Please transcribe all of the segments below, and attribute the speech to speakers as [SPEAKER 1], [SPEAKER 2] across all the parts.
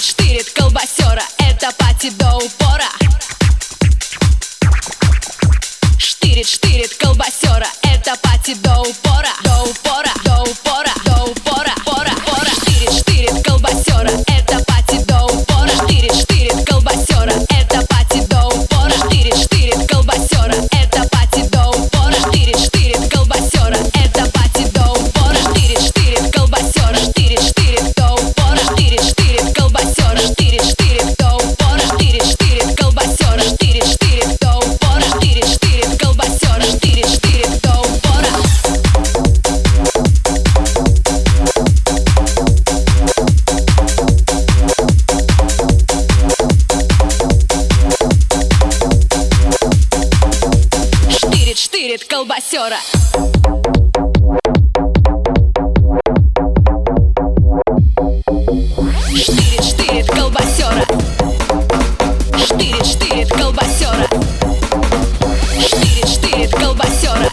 [SPEAKER 1] Штырит колбасера, это пати до упора. Штырит колбасера, это пати до упора. До упора, до упора, до упора, пора, пора. Штырит колбасера, это пати до упора. Штырит колбасера, это пати до упора. Штырит колбасера, это пати до упора. Штырит колбасера, это пати до упора. Штырит колбасера, штырит до упора. Штырит колбасера, штырит до упора. Штырит колбасера, штырит до упора. Штырит колбасера, штырит до упора. Штырит колбасера. Штырит колбасера. Штырит колбасера. Штырит колбасера.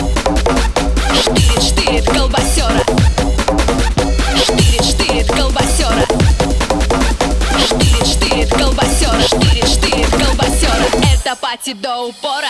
[SPEAKER 1] Штырит колбасера. Штырит колбасера. Штырит колбасера. Штырит колбасера. Это пати до упора.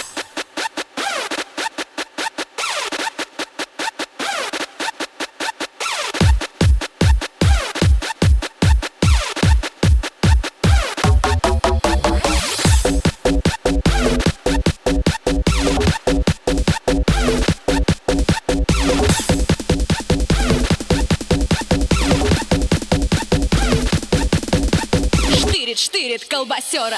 [SPEAKER 1] Штырит колбасера.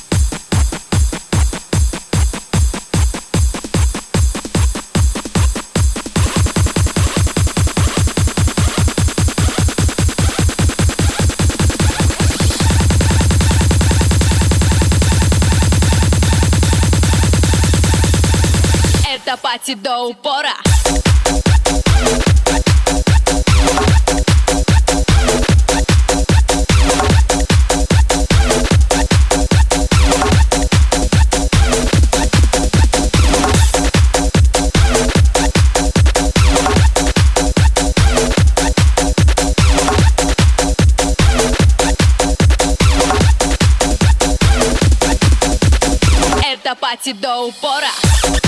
[SPEAKER 1] Это пати до упора. Это пати до упора.